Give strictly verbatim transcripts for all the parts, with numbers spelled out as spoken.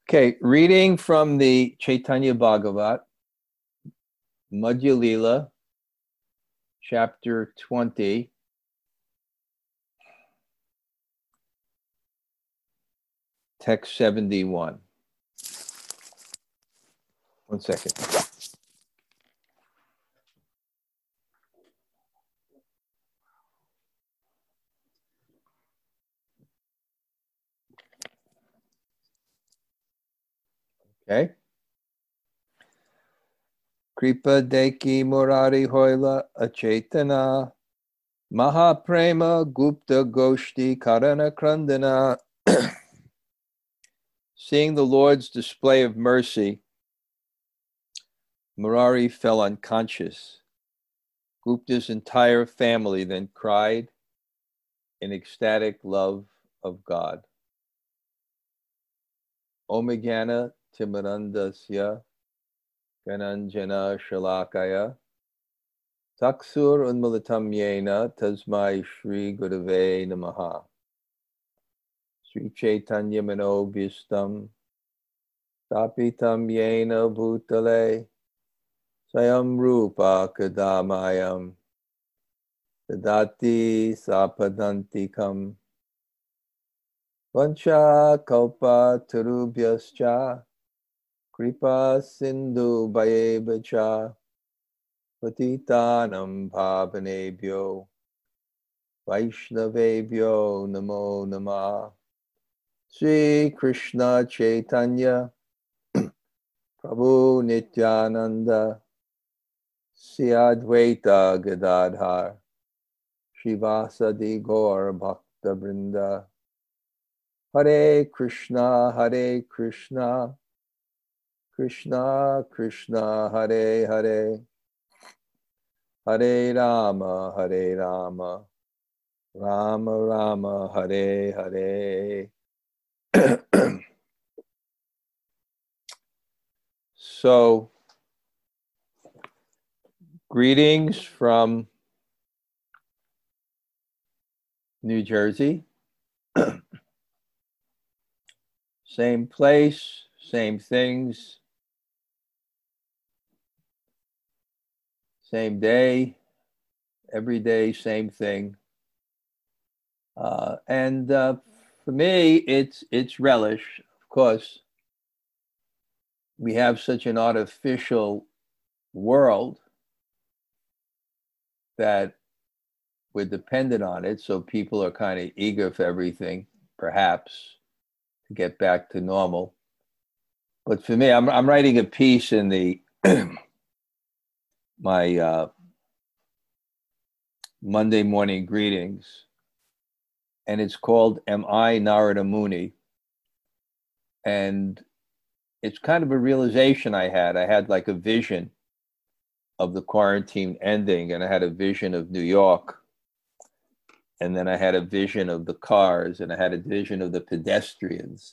Okay, reading from the Chaitanya Bhagavat, Madhya Lila, chapter twenty, text seventy-one. One second. Okay. Kripa Deki Murari Hoila Achetana Mahaprema Gupta Goshti Karana Krandana. Seeing the Lord's display of mercy, Murari fell unconscious. Gupta's entire family then cried in ecstatic love of God. Omagana Timarandasya Gananjana Shalakaya Taksur Unmulatam Yena Tasmai Shri Gurave Namaha. Sri Chaitanya Manobhistam Tapitam Yena Bhutale Sayam Rupa Kadamayam Tadati Sapadantikam Vancha Kalpa Tarubhyascha Kripa Sindhu Bhayevacha Patitanam Bhavanebhyo Vaishnavebhyo Namo Namah. Sri Krishna Chaitanya Prabhu Nityananda Sri Advaita Gadadhar Shivasadi Gaur Bhakta Vrinda. Hare Krishna Hare Krishna Krishna Krishna Hare Hare Hare Rama Hare Rama Rama Rama Hare Hare. So, greetings from New Jersey. Same place, same things, same day, every day, same thing. Uh, and uh, for me, it's it's relish. Of course, we have such an artificial world that we're dependent on it. So people are kind of eager for everything, perhaps, to get back to normal. But for me, I'm I'm writing a piece in the my uh, Monday morning greetings, and it's called "Am I Narada Muni?" And it's kind of a realization I had. I had like a vision of the quarantine ending, and I had a vision of New York, and then I had a vision of the cars, and I had a vision of the pedestrians.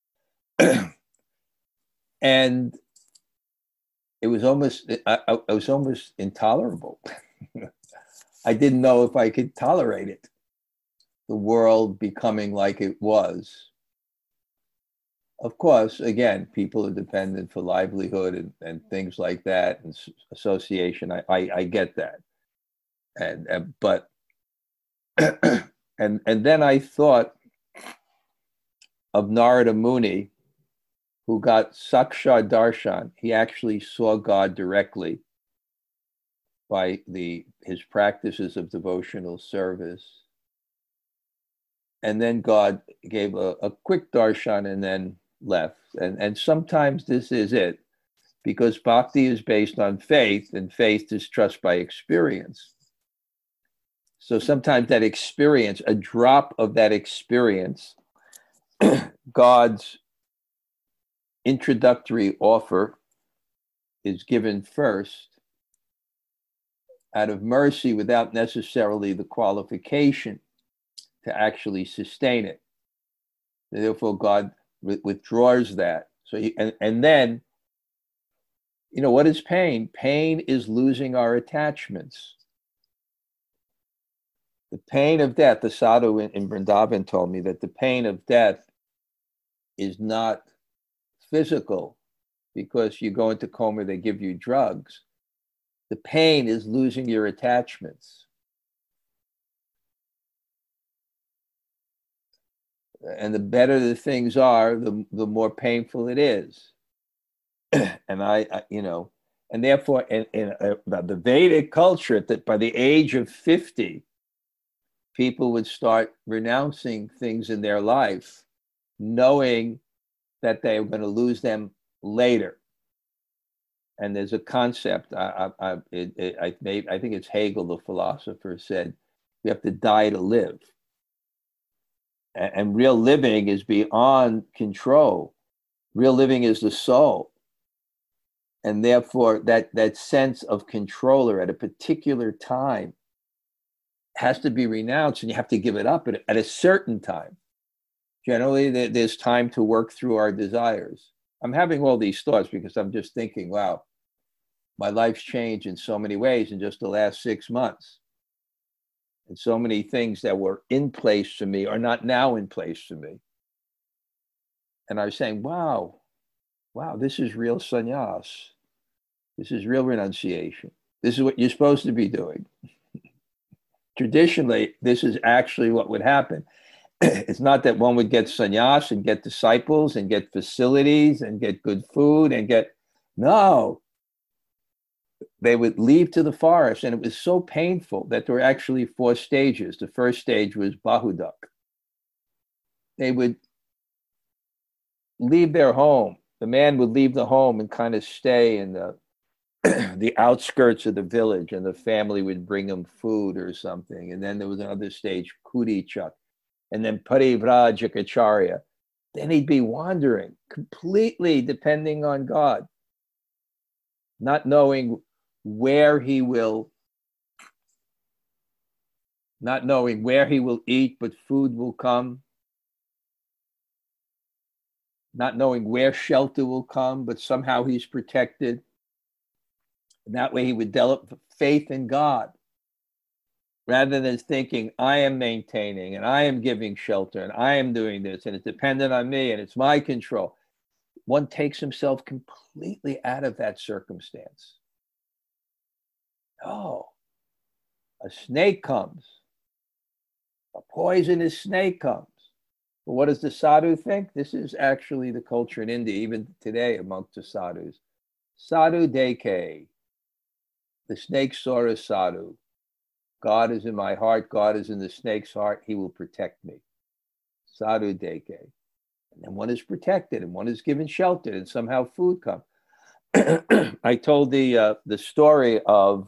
And it was almost, I, I was almost intolerable. I didn't know if I could tolerate it. The world becoming like it was. Of course, again, people are dependent for livelihood and, and things like that, and association. I, I, I get that. And, and but, and, and then I thought of Narada Muni, who got Saksha Darshan. He actually saw God directly by the his practices of devotional service. And then God gave a, a quick darshan and then left. And, and sometimes this is it, because bhakti is based on faith, and faith is trust by experience. So sometimes that experience, a drop of that experience, God's introductory offer is given first out of mercy, without necessarily the qualification to actually sustain it. Therefore, God withdraws that. So, he, and, and then, you know, what is pain? Pain is losing our attachments. The pain of death, the sadhu in, in Vrindavan told me that the pain of death is not physical, because you go into coma, they give you drugs. The pain is losing your attachments. And the better the things are, the, the more painful it is. And I, I, you know, and therefore in, in uh, the Vedic culture, that by the age of fifty, people would start renouncing things in their life, knowing that they were going to lose them later. And there's a concept, I, I, I, it, it, I, made, I think it's Hegel, the philosopher, said, you have to die to live. And, and real living is beyond control. Real living is the soul. And therefore, that, that sense of controller at a particular time has to be renounced, and you have to give it up at, at a certain time. Generally, there, there's time to work through our desires. I'm having all these thoughts because I'm just thinking, wow, my life's changed in so many ways in just the last six months. And so many things that were in place for me are not now in place for me. And I was saying, wow, wow, this is real sannyas. This is real renunciation. This is what you're supposed to be doing. Traditionally, this is actually what would happen. It's not that one would get sannyas and get disciples and get facilities and get good food and get, no. They would leave to the forest, and it was so painful that there were actually four stages. The first stage was Bahudak. They would leave their home. The man would leave the home and kind of stay in the the outskirts of the village, and the family would bring him food or something. And then there was another stage, Kurichak, and then Parivrajakacharya. Then he'd be wandering, completely depending on God, not knowing where he will, not knowing where he will eat, but food will come. Not knowing where shelter will come, but somehow he's protected. And that way he would develop faith in God, rather than thinking, I am maintaining and I am giving shelter and I am doing this and it's dependent on me and it's my control. One takes himself completely out of that circumstance. Oh, a snake comes. A poisonous snake comes. But what does the sadhu think? This is actually the culture in India, even today amongst the sadhus. Sadhu deke. The snake saw a sadhu. God is in my heart. God is in the snake's heart. He will protect me. Sadhu deke. And then one is protected and one is given shelter and somehow food comes. I told the, uh, the story of,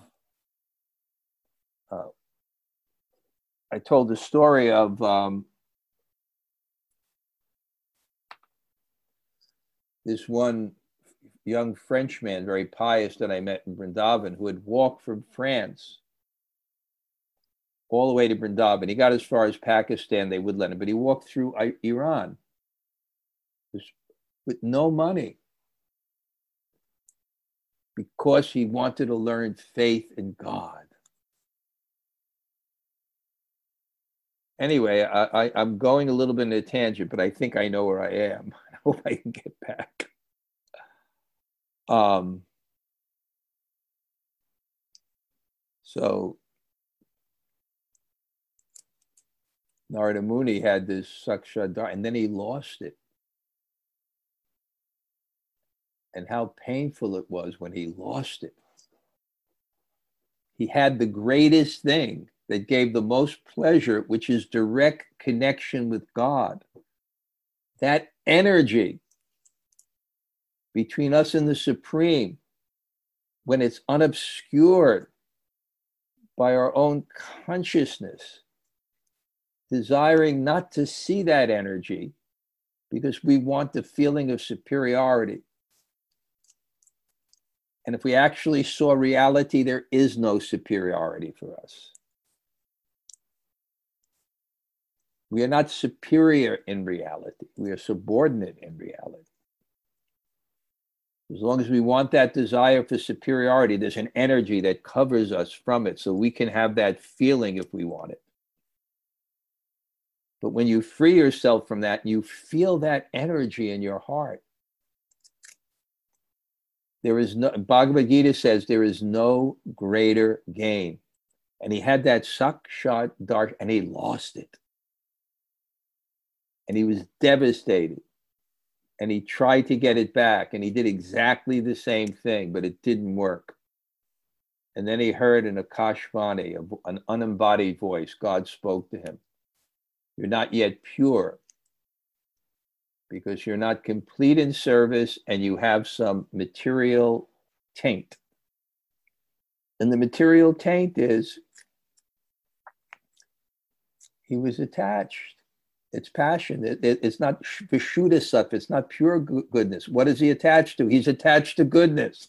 uh, I told the story of um, this one young Frenchman, very pious, that I met in Vrindavan, who had walked from France all the way to Vrindavan. He got as far as Pakistan, they would let him, but he walked through Iran with no money because he wanted to learn faith in God. Anyway, I, I, I'm going a little bit in a tangent, but I think I know where I am. I hope I can get back. Um, so Narada Muni had this Sakshadhar, and then he lost it. And how painful it was when he lost it. He had the greatest thing that gave the most pleasure, which is direct connection with God. That energy between us and the Supreme, when it's unobscured by our own consciousness, desiring not to see that energy because we want the feeling of superiority. And if we actually saw reality, there is no superiority for us. We are not superior in reality. We are subordinate in reality. As long as we want that desire for superiority, there's an energy that covers us from it, so we can have that feeling if we want it. But when you free yourself from that, you feel that energy in your heart. There is no, Bhagavad Gita says there is no greater gain. And he had that sakshat darsh, and he lost it. And he was devastated. And he tried to get it back, and he did exactly the same thing, but it didn't work. And then he heard an Akashvani, an unembodied voice. God spoke to him. You're not yet pure because you're not complete in service and you have some material taint. And the material taint is he was attached. It's passion. It, it, it's not vishuddha sattva. It's not pure goodness. What is he attached to? He's attached to goodness.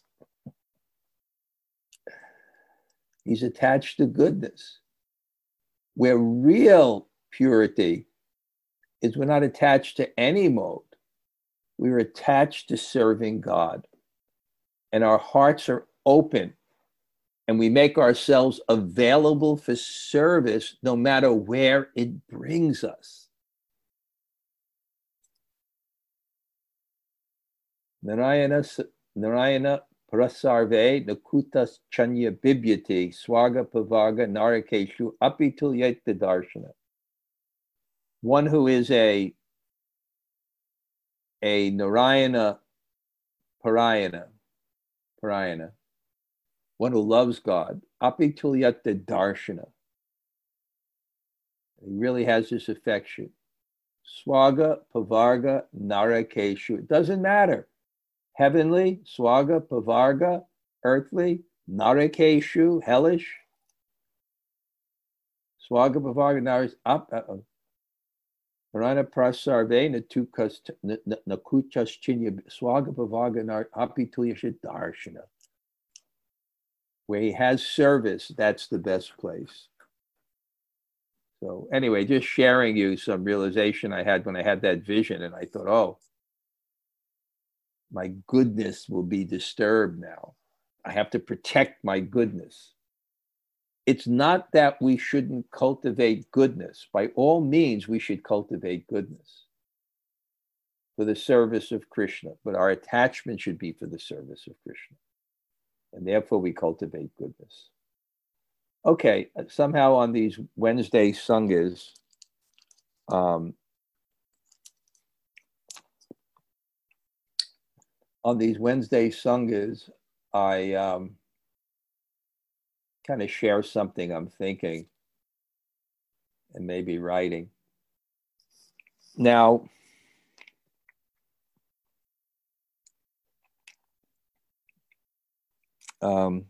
He's attached to goodness. Where real purity is we're not attached to any mode. We're attached to serving God. And our hearts are open. And we make ourselves available for service no matter where it brings us. Narayana, Narayana prasarve nakutas chanya bibyati swaga pavarga narakeshu apitulyet darshana. One who is a, a Narayana parayana, parayana, one who loves God, apitulyet darshana. He really has this affection. Swaga pavarga narakeshu. It doesn't matter. Heavenly, swaga, pavarga, earthly, narakeshu, hellish. Swaga, pavarga, naris, up, uh-oh. Narayana prasarve, nakuchas chinya, swaga, pavarga, nar, apitulyasha darshana. Where he has service, that's the best place. So anyway, just sharing you some realization I had when I had that vision, and I thought, oh, my goodness will be disturbed now. I have to protect my goodness. It's not that we shouldn't cultivate goodness. By all means, we should cultivate goodness for the service of Krishna, but our attachment should be for the service of Krishna. And therefore we cultivate goodness. Okay, somehow on these Wednesday sanghas, um, on these Wednesday sanghas, I um, kind of share something I'm thinking and maybe writing. Now, um,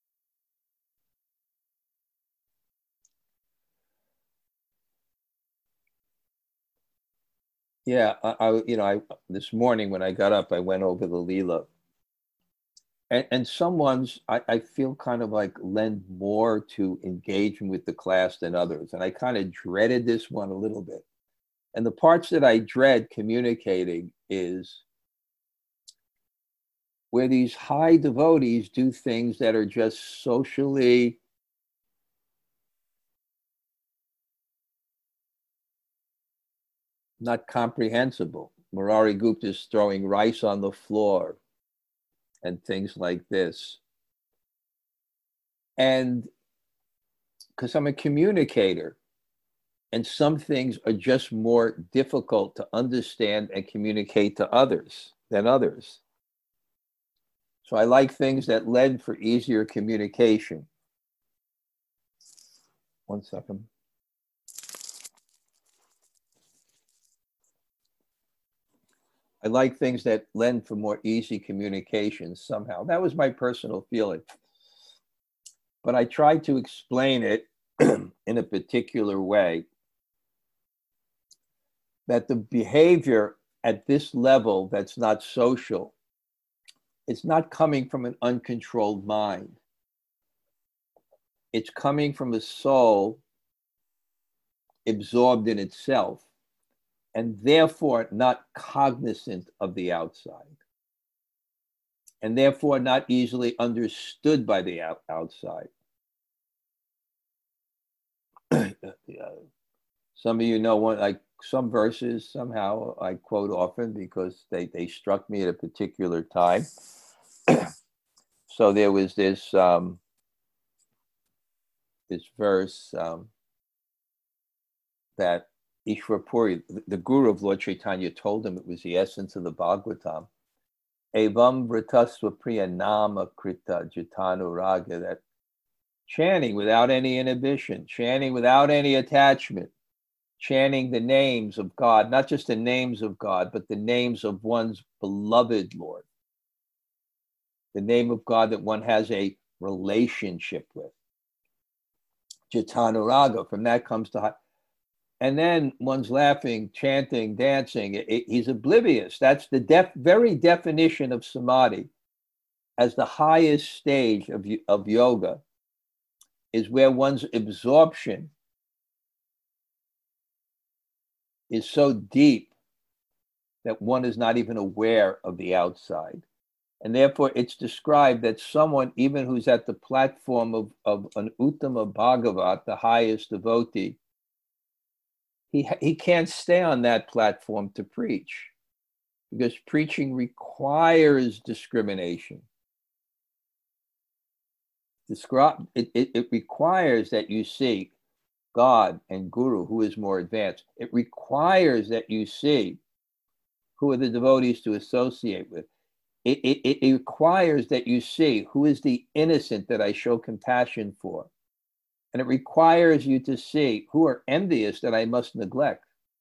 yeah, I, I, you know, I this morning when I got up, I went over the Leela. And, and some ones I, I feel kind of like lend more to engagement with the class than others. And I kind of dreaded this one a little bit. And the parts that I dread communicating is where these high devotees do things that are just socially not comprehensible. Murari Gupta is throwing rice on the floor and things like this. And because I'm a communicator, and some things are just more difficult to understand and communicate to others than others. So I like things that lend for easier communication. One second. I like things that lend for more easy communication somehow. That was my personal feeling. But I tried to explain it in a particular way, that the behavior at this level that's not social, it's not coming from an uncontrolled mind. It's coming from a soul absorbed in itself, and therefore not cognizant of the outside, and therefore not easily understood by the out- outside. Yeah. Some of you know one, like some verses somehow I quote often because they, they struck me at a particular time. So there was this um, this verse um, that Ishwar Puri, the guru of Lord Chaitanya, told him it was the essence of the Bhagavatam. Evam vritasva priya nama krita jitanu raga, that chanting without any inhibition, chanting without any attachment, chanting the names of God, not just the names of God, but the names of one's beloved Lord, the name of God that one has a relationship with. Jitanu raga, from that comes to, and then one's laughing, chanting, dancing. It, it, he's oblivious. That's the def, very definition of samadhi as the highest stage of, of yoga, is where one's absorption is so deep that one is not even aware of the outside. And therefore, it's described that someone, even who's at the platform of, of an Uttama Bhagavat, the highest devotee, he, he can't stay on that platform to preach, because preaching requires discrimination. Describe, it, it, it requires that you see God and Guru, who is more advanced. It requires that you see who are the devotees to associate with. It, it, it requires that you see who is the innocent that I show compassion for. And it requires you to see who are envious that I must neglect.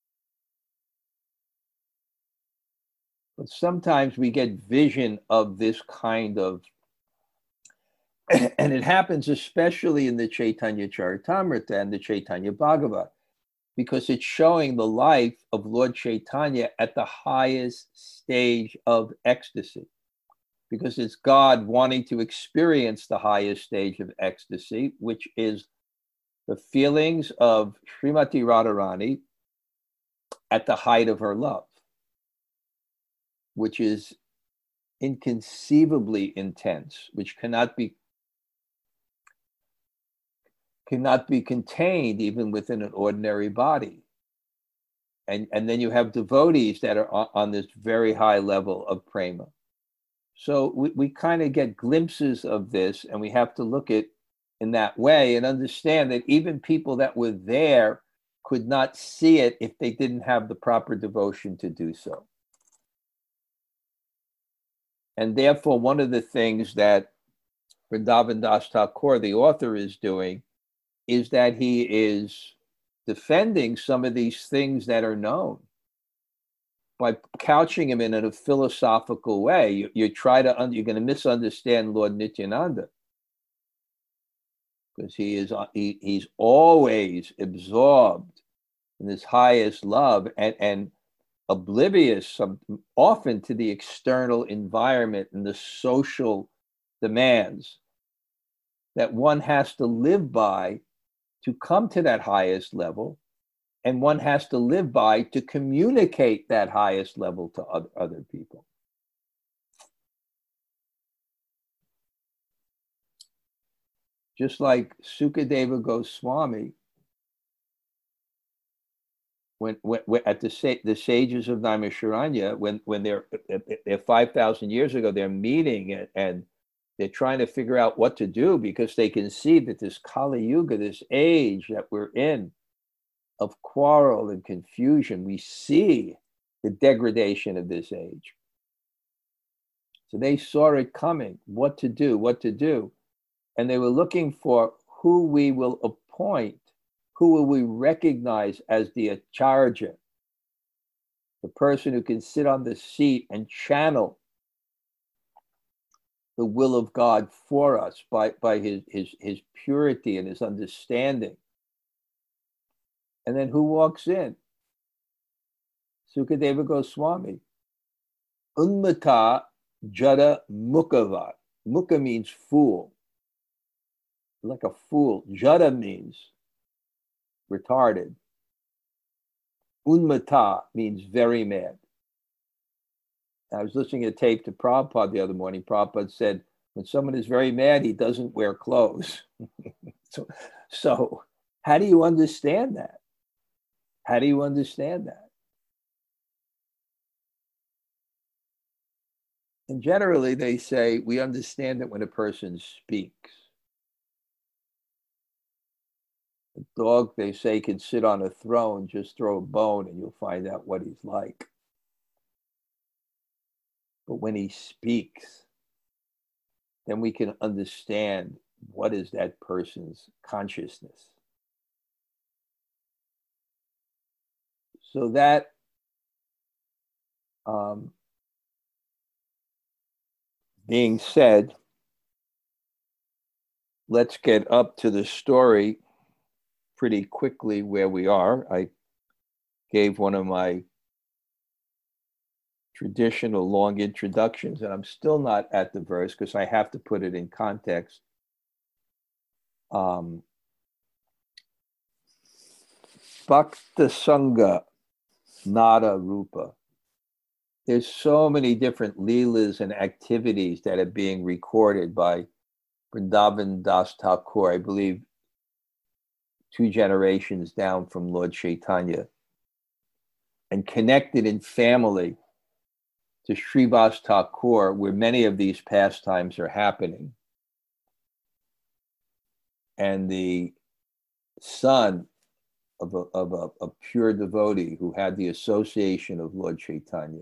But sometimes we get vision of this kind of, and it happens especially in the Chaitanya Charitamrita and the Chaitanya Bhagavat, because it's showing the life of Lord Chaitanya at the highest stage of ecstasy. Because it's God wanting to experience the highest stage of ecstasy, which is the feelings of Srimati Radharani at the height of her love, which is inconceivably intense, which cannot be cannot be contained even within an ordinary body. And, and then you have devotees that are on, on this very high level of prema. So we, we kind of get glimpses of this, and we have to look at in that way and understand that even people that were there could not see it if they didn't have the proper devotion to do so. And therefore, one of the things that Vrindavan Das Thakur, the author, is doing is that he is defending some of these things that are known by couching him in a philosophical way. You, you try to, you're going to misunderstand Lord Nityananda, because he is he, he's always absorbed in this highest love and, and oblivious some, often to the external environment and the social demands that one has to live by to come to that highest level, and one has to live by to communicate that highest level to other, other people. Just like Sukadeva Goswami, when, when, when at the, the sages of Naimisharanya, when, when they're, they're five thousand years ago, they're meeting and, and they're trying to figure out what to do, because they can see that this Kali Yuga, this age that we're in of quarrel and confusion, we see the degradation of this age. So they saw it coming, what to do, what to do. And they were looking for who we will appoint, who will we recognize as the acharya, the person who can sit on the seat and channel the will of God for us by, by his, his, his purity and his understanding. And then who walks in? Sukadeva Goswami. Unmata Jada Mukhavat. Mukha means fool. Like a fool. Jada means retarded. Unmata means very mad. I was listening to a tape to Prabhupada the other morning. Prabhupada said, when someone is very mad, he doesn't wear clothes. so, so how do you understand that? How do you understand that? And generally, they say we understand that when a person speaks. A dog, they say, can sit on a throne, just throw a bone, and you'll find out what he's like. But when he speaks, then we can understand what is that person's consciousness. So that um, being said, let's get up to the story pretty quickly where we are. I gave one of my traditional long introductions, and I'm still not at the verse because I have to put it in context. Um, Bhakta Sangha Nada Rupa. There's so many different leelas and activities that are being recorded by Vrindavan Das Thakur, I believe two generations down from Lord Chaitanya, and connected in family to Srivas Thakur, where many of these pastimes are happening. And the son of a, of a, a pure devotee who had the association of Lord Chaitanya.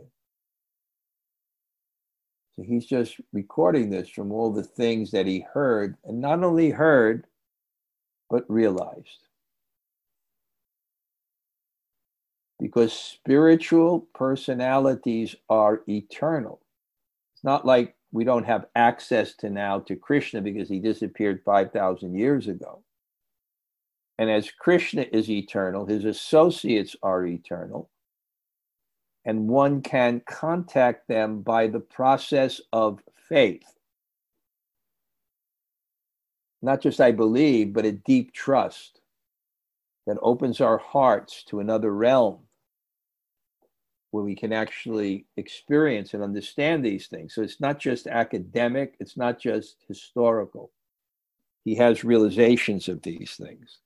So he's just recording this from all the things that he heard, and not only heard, but realized. Because spiritual personalities are eternal. It's not like we don't have access to now to Krishna because he disappeared five thousand years ago. And as Krishna is eternal, his associates are eternal. And one can contact them by the process of faith. Not just I believe, but a deep trust that opens our hearts to another realm where we can actually experience and understand these things. So it's not just academic, it's not just historical. He has realizations of these things.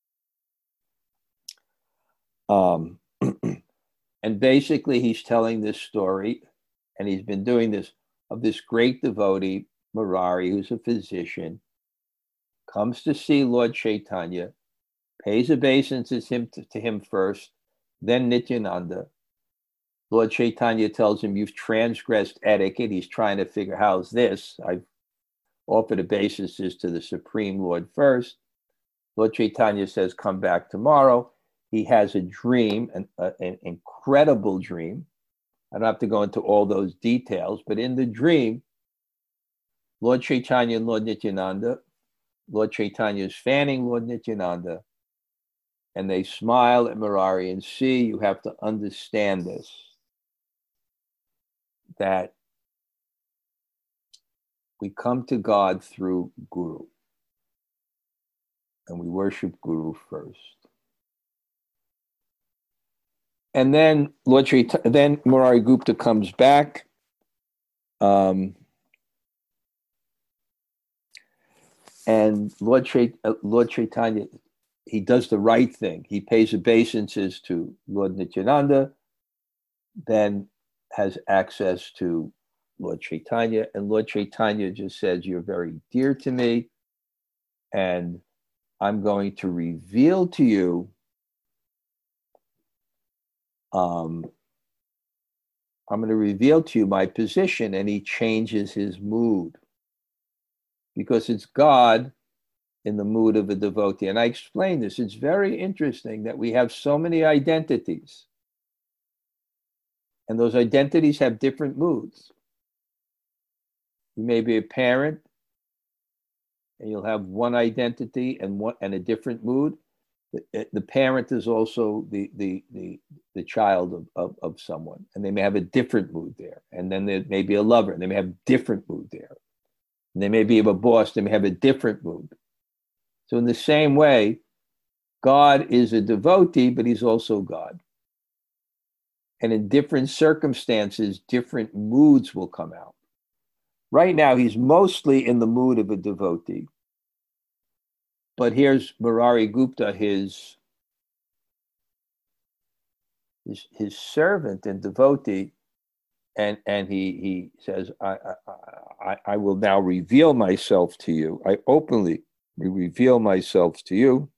Um, and basically he's telling this story, and he's been doing this, of this great devotee, Murari, who's a physician, comes to see Lord Chaitanya, pays obeisances him to, to him first, then Nityananda. Lord Chaitanya tells him, you've transgressed etiquette. He's trying to figure, how's this? I've offered obeisances to the Supreme Lord first. Lord Chaitanya says, come back tomorrow. He has a dream, an, uh, an incredible dream. I don't have to go into all those details, but in the dream, Lord Chaitanya and Lord Nityananda, Lord Chaitanya is fanning Lord Nityananda, and they smile at Murari and see, you have to understand this, that we come to God through Guru, and we worship Guru first. And then Lord Chaitanya, then Murari Gupta comes back. Um, and Lord, Chait- uh, Lord Chaitanya, he does the right thing. He pays obeisances to Lord Nityananda, then has access to Lord Chaitanya. And Lord Chaitanya just says, you're very dear to me, and I'm going to reveal to you Um, I'm going to reveal to you my position, and he changes his mood because it's God in the mood of a devotee. And I explained this. It's very interesting that we have so many identities, and those identities have different moods. You may be a parent, and you'll have one identity and one and a different mood. The, the parent is also the the the, the child of, of, of someone, and they may have a different mood there. And then there may be a lover, and they may have a different mood there. And they may be a boss, they may have a different mood. So in the same way, God is a devotee, but he's also God. And in different circumstances, different moods will come out. Right now, he's mostly in the mood of a devotee. But here's Murari Gupta, his, his, his servant and devotee, and and he he says, I, I I I will now reveal myself to you. I openly reveal myself to you.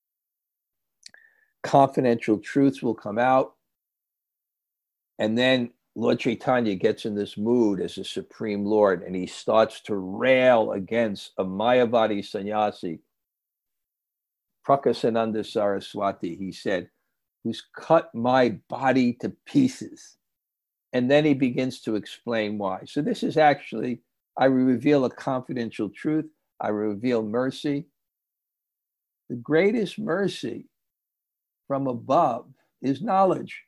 Confidential truths will come out, and then Lord Chaitanya gets in this mood as a supreme Lord, and he starts to rail against a Mayavadi sannyasi, Prakasananda Saraswati. He said, who's cut my body to pieces. And then he begins to explain why. So this is actually, I reveal a confidential truth. I reveal mercy. The greatest mercy from above is knowledge.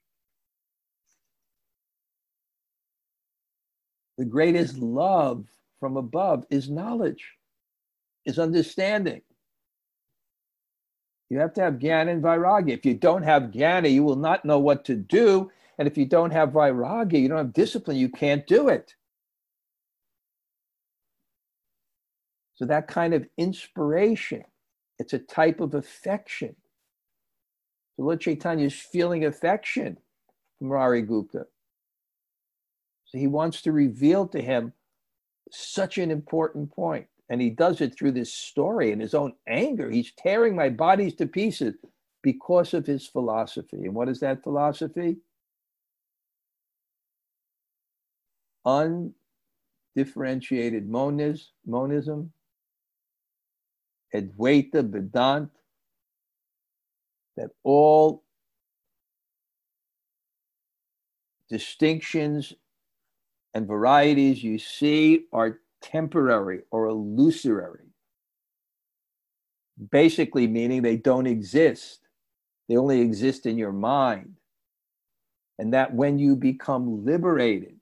The greatest love from above is knowledge, is understanding. You have to have jnana and vairagya. If you don't have jnana, you will not know what to do. And if you don't have vairagya, you don't have discipline, you can't do it. So that kind of inspiration, it's a type of affection. So Lord Chaitanya is feeling affection from Murari Gupta. So he wants to reveal to him such an important point. And he does it through this story and his own anger. He's tearing my bodies to pieces because of his philosophy. And what is that philosophy? Undifferentiated monism, monism, Advaita Vedanta, that all distinctions and varieties you see are temporary or illusory. Basically meaning they don't exist. They only exist in your mind. And that when you become liberated,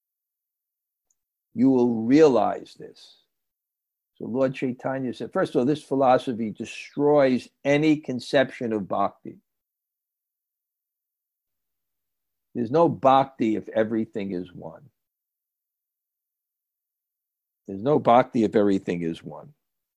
you will realize this. So Lord Chaitanya said, first of all, this philosophy destroys any conception of bhakti. There's no bhakti if everything is one. There's no bhakti if everything is one.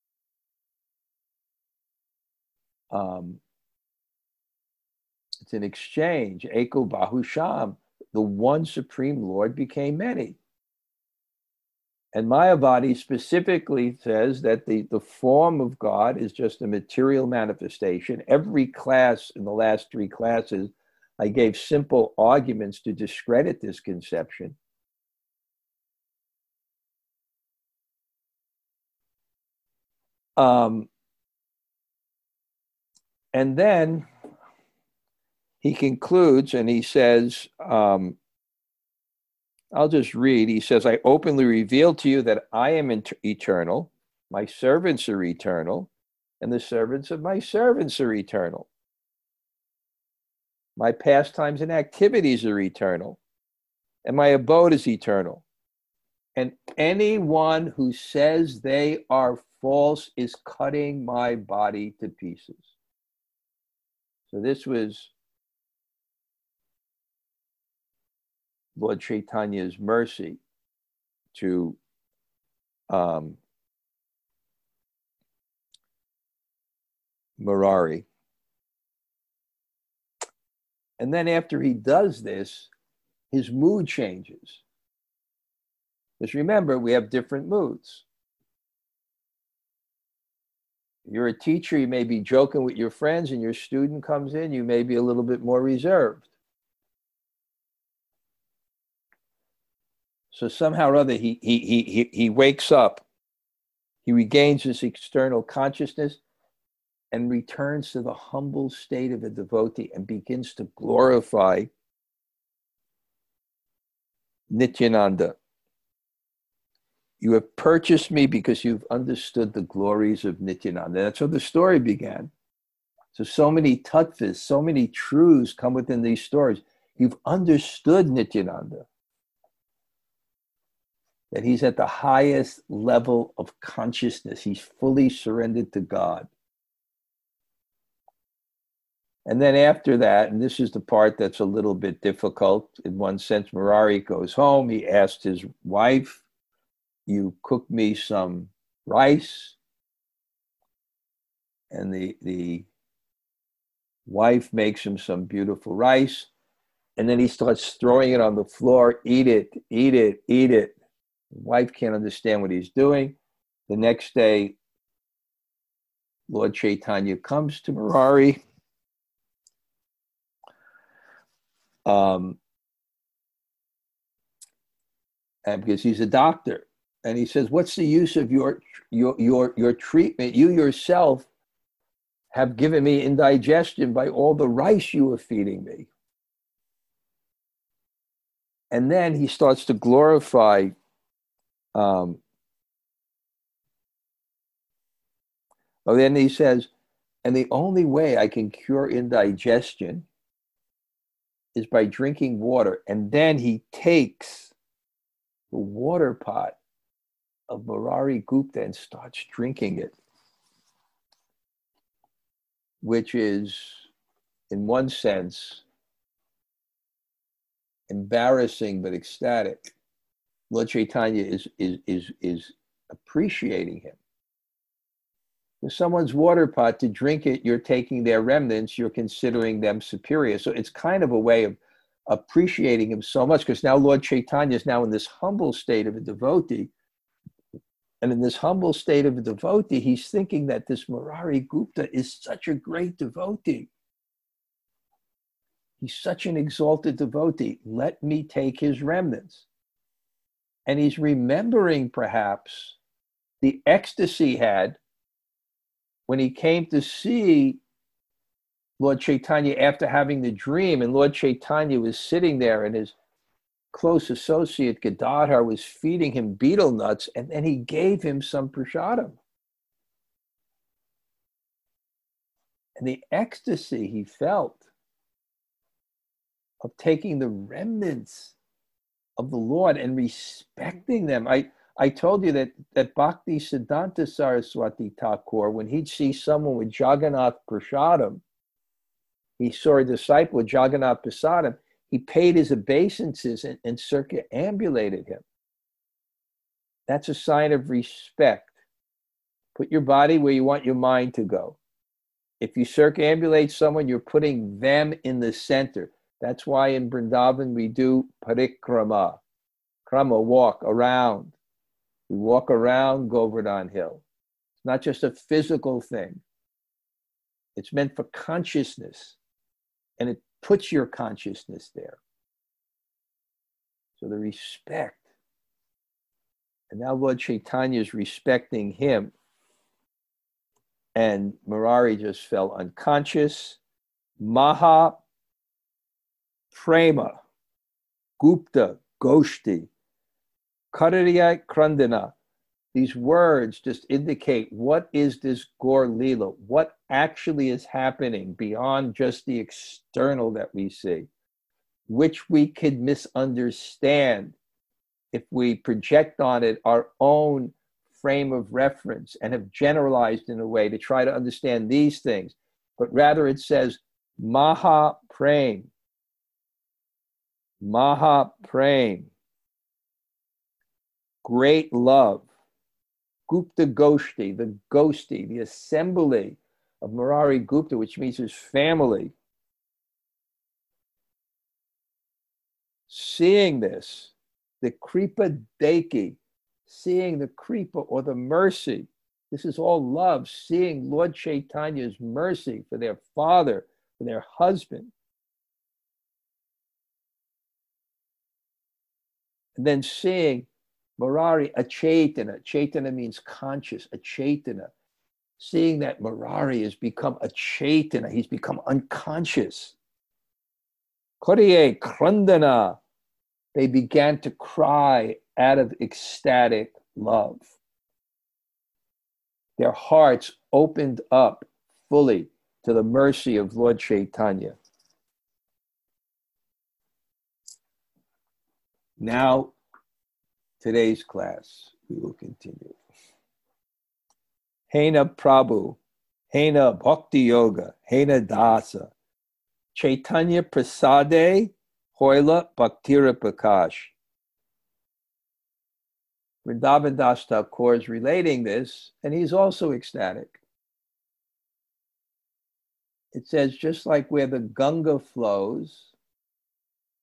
Um, it's an exchange. Eko Bahusham, the one supreme Lord became many. And Mayavadi specifically says that the, the form of God is just a material manifestation. Every class in the last three classes, I gave simple arguments to discredit this conception. Um, and then he concludes and he says, um, I'll just read. He says, I openly reveal to you that I am eternal, my servants are eternal, and the servants of my servants are eternal. My pastimes and activities are eternal, and my abode is eternal. And anyone who says they are false is cutting my body to pieces. So this was Lord Chaitanya's mercy to um, Murari. And then after he does this, his mood changes. Because remember, we have different moods. You're a teacher, you may be joking with your friends, and your student comes in, you may be a little bit more reserved. So somehow or other, he, he, he, he wakes up, he regains his external consciousness and returns to the humble state of a devotee and begins to glorify Nityananda. You have purchased me because you've understood the glories of Nityananda. That's how the story began. So, so many tattvas, so many truths come within these stories. You've understood Nityananda. That he's at the highest level of consciousness. He's fully surrendered to God. And then after that, and this is the part that's a little bit difficult, in one sense, Murari goes home. He asked his wife, you cook me some rice. And the, the wife makes him some beautiful rice. And then he starts throwing it on the floor. Eat it, eat it, eat it. The wife can't understand what he's doing. The next day, Lord Chaitanya comes to Murari. Um, and because he's a doctor. And he says, what's the use of your, your, your, your treatment? You yourself have given me indigestion by all the rice you were feeding me. And then he starts to glorify um, oh, then he says, and the only way I can cure indigestion is by drinking water. And then he takes the water pot of Murari Gupta and starts drinking it, which is, in one sense, embarrassing but ecstatic. Lord Chaitanya is, is, is, is appreciating him. With someone's water pot, to drink it, you're taking their remnants, you're considering them superior. So it's kind of a way of appreciating him so much, because now Lord Chaitanya is now in this humble state of a devotee. And in this humble state of a devotee, he's thinking that this Murari Gupta is such a great devotee. He's such an exalted devotee. Let me take his remnants. And he's remembering perhaps the ecstasy he had when he came to see Lord Chaitanya after having the dream, and Lord Chaitanya was sitting there and his close associate Gadadhar was feeding him betel nuts, and then he gave him some prasadam. And the ecstasy he felt of taking the remnants of the Lord and respecting them. I, I told you that, that Bhakti Siddhanta Saraswati Thakur, when he'd see someone with Jagannath Prasadam, he saw a disciple with Jagannath Prasadam, he paid his obeisances and, and circumambulated him. That's a sign of respect. Put your body where you want your mind to go. If you circumambulate someone, you're putting them in the center. That's why in Vrindavan we do parikrama. Krama, walk around. We walk around Govardhan Hill. It's not just a physical thing. It's meant for consciousness. And it puts your consciousness there. So the respect. And now Lord Chaitanya is respecting him. And Murari just fell unconscious. Maha Prema, Gupta, Goshti, Karariya Krandana. These words just indicate what is this Gaur Leela, what actually is happening beyond just the external that we see, which we could misunderstand if we project on it our own frame of reference and have generalized in a way to try to understand these things. But rather it says, Maha Prem, Maha Prem, great love. Gupta Goshti, the Goshti, the assembly of Murari Gupta, which means his family. Seeing this, the Kripa Deki, seeing the Kripa or the mercy, this is all love, seeing Lord Chaitanya's mercy for their father, for their husband. And then seeing Murari, a Chaitana. Chaitana means conscious, a Chaitana. Seeing that Murari has become a Chaitana, he's become unconscious. Koriye Krandana, they began to cry out of ecstatic love. Their hearts opened up fully to the mercy of Lord Chaitanya. Now, today's class, we will continue. Hena Prabhu, Hena Bhakti Yoga, Hena Dasa, Chaitanya Prasade, Hoila Bhaktira Prakash. Vrindavan Das Thakur is relating this, and he's also ecstatic. It says, just like where the Ganga flows,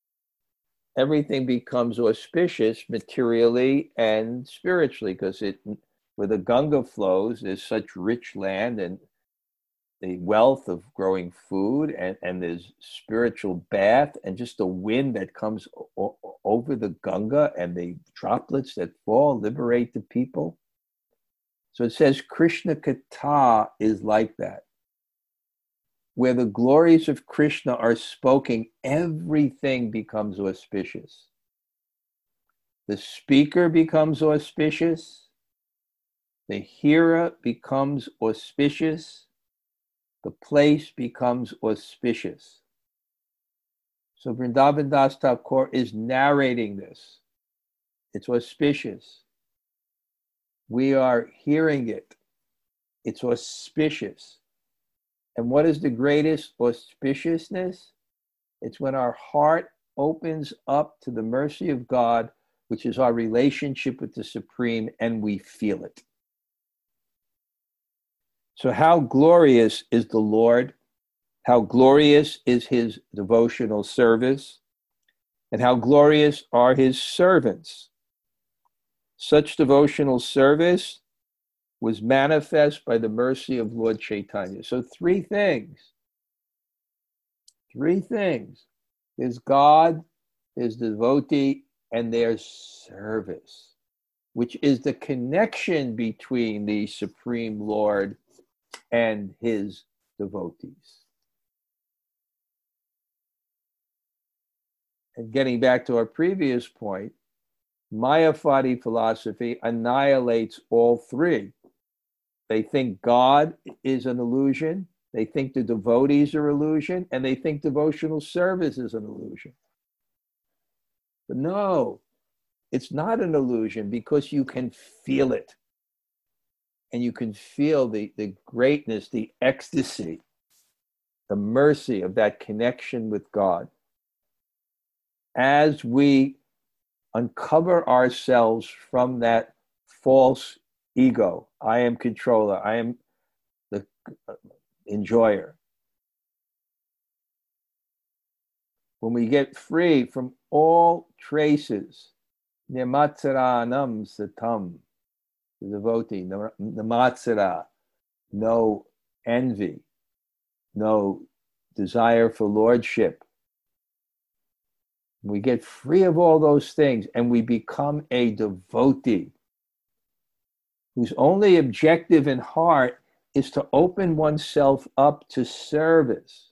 everything becomes auspicious materially and spiritually, because it, where the Ganga flows, there's such rich land and the wealth of growing food, and, and there's spiritual bath, and just the wind that comes o- over the Ganga and the droplets that fall liberate the people. So it says Krishna Katha is like that. Where the glories of Krishna are spoken, everything becomes auspicious. The speaker becomes auspicious. The hearer becomes auspicious. The place becomes auspicious. So Vrindavan Das Thakur is narrating this. It's auspicious. We are hearing it. It's auspicious. And what is the greatest auspiciousness? It's when our heart opens up to the mercy of God, which is our relationship with the Supreme, and we feel it. So how glorious is the Lord? How glorious is his devotional service? And how glorious are his servants? Such devotional service was manifest by the mercy of Lord Chaitanya. So three things. Three things. There's God, there's the devotee, and there's service, which is the connection between the Supreme Lord and his devotees. And getting back to our previous point, Mayavadi philosophy annihilates all three. They think God is an illusion, they think the devotees are illusion, and they think devotional service is an illusion. But no, it's not an illusion, because you can feel it. And you can feel the, the greatness, the ecstasy, the mercy of that connection with God. As we uncover ourselves from that false ego, I am controller, I am the enjoyer. When we get free from all traces, nimatsaranam satam, the devotee, namatsara, no envy, no desire for lordship. We get free of all those things and we become a devotee whose only objective in heart is to open oneself up to service.